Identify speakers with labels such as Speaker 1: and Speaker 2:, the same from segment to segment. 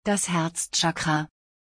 Speaker 1: Das Herzchakra.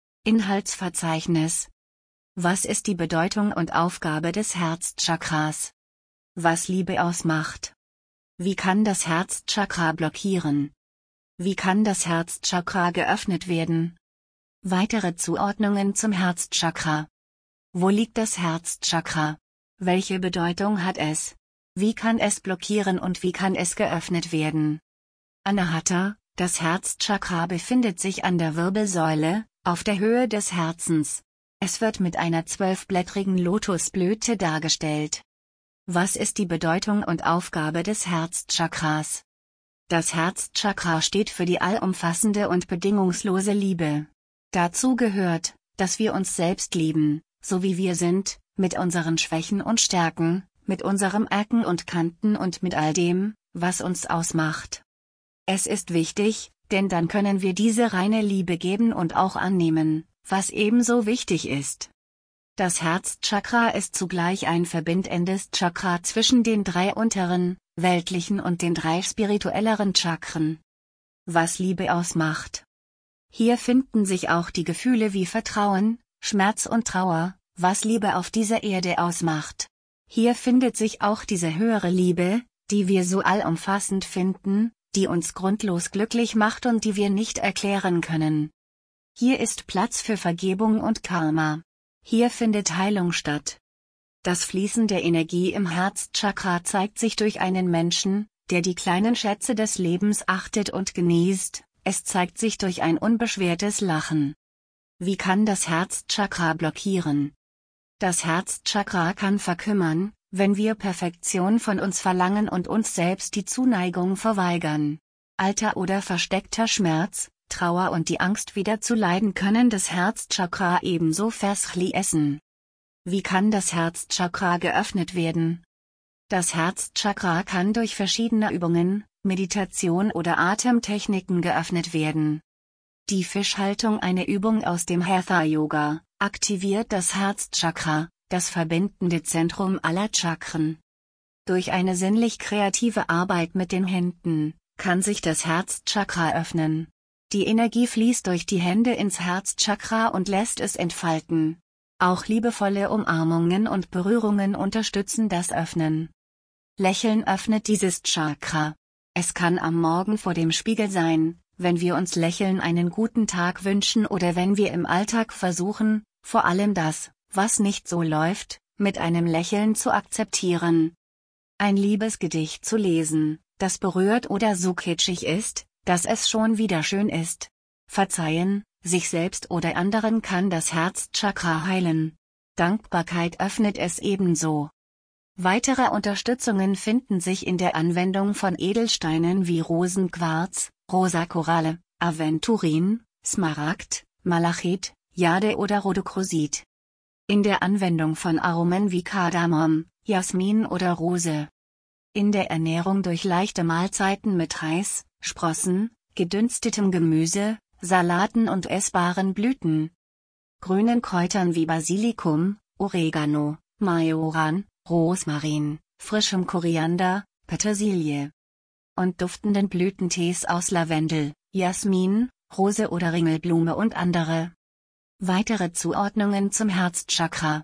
Speaker 1: Inhaltsverzeichnis. Was ist die Bedeutung und Aufgabe des Herzchakras? Was Liebe ausmacht? Wie kann das Herzchakra blockieren? Wie kann das Herzchakra geöffnet werden? Weitere Zuordnungen zum Herzchakra. Wo liegt das Herzchakra? Welche Bedeutung hat es? Wie kann es blockieren und wie kann es geöffnet werden? Anahata, das Herzchakra befindet sich an der Wirbelsäule, auf der Höhe des Herzens. Es wird mit einer 12-blättrigen Lotusblüte dargestellt. Was ist die Bedeutung und Aufgabe des Herzchakras? Das Herzchakra steht für die allumfassende und bedingungslose Liebe. Dazu gehört, dass wir uns selbst lieben, so wie wir sind, mit unseren Schwächen und Stärken, mit unserem Ecken und Kanten und mit all dem, was uns ausmacht. Es ist wichtig, denn dann können wir diese reine Liebe geben und auch annehmen, was ebenso wichtig ist. Das Herzchakra ist zugleich ein verbindendes Chakra zwischen den 3 unteren, weltlichen und den 3 spirituelleren Chakren. Was Liebe ausmacht. Hier finden sich auch die Gefühle wie Vertrauen, Schmerz und Trauer, was Liebe auf dieser Erde ausmacht. Hier findet sich auch diese höhere Liebe, die wir so allumfassend finden, die uns grundlos glücklich macht und die wir nicht erklären können. Hier ist Platz für Vergebung und Karma. Hier findet Heilung statt. Das Fließen der Energie im Herzchakra zeigt sich durch einen Menschen, der die kleinen Schätze des Lebens achtet und genießt, es zeigt sich durch ein unbeschwertes Lachen. Wie kann das Herzchakra blockieren? Das Herzchakra kann verkümmern, wenn wir Perfektion von uns verlangen und uns selbst die Zuneigung verweigern. Alter oder versteckter Schmerz, Trauer und die Angst wieder zu leiden können das Herzchakra ebenso verschließen. Wie kann das Herzchakra geöffnet werden? Das Herzchakra kann durch verschiedene Übungen, Meditation oder Atemtechniken geöffnet werden. Die Fischhaltung, eine Übung aus dem Hatha Yoga, aktiviert das Herzchakra, das verbindende Zentrum aller Chakren. Durch eine sinnlich-kreative Arbeit mit den Händen, kann sich das Herzchakra öffnen. Die Energie fließt durch die Hände ins Herzchakra und lässt es entfalten. Auch liebevolle Umarmungen und Berührungen unterstützen das Öffnen. Lächeln öffnet dieses Chakra. Es kann am Morgen vor dem Spiegel sein, wenn wir uns lächeln einen guten Tag wünschen oder wenn wir im Alltag versuchen, vor allem das, was nicht so läuft, mit einem Lächeln zu akzeptieren. Ein Liebesgedicht zu lesen, das berührt oder so kitschig ist, dass es schon wieder schön ist. Verzeihen, sich selbst oder anderen kann das Herzchakra heilen. Dankbarkeit öffnet es ebenso. Weitere Unterstützungen finden sich in der Anwendung von Edelsteinen wie Rosenquarz, Rosa Koralle, Aventurin, Smaragd, Malachit, Jade oder Rhodocrosit. In der Anwendung von Aromen wie Kardamom, Jasmin oder Rose. In der Ernährung durch leichte Mahlzeiten mit Reis, Sprossen, gedünstetem Gemüse, Salaten und essbaren Blüten. Grünen Kräutern wie Basilikum, Oregano, Majoran, Rosmarin, frischem Koriander, Petersilie. Und duftenden Blütentees aus Lavendel, Jasmin, Rose oder Ringelblume und andere. Weitere Zuordnungen zum Herzchakra.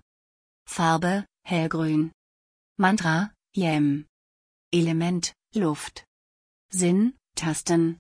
Speaker 1: Farbe, hellgrün. Mantra, Yem. Element, Luft. Sinn, Tasten,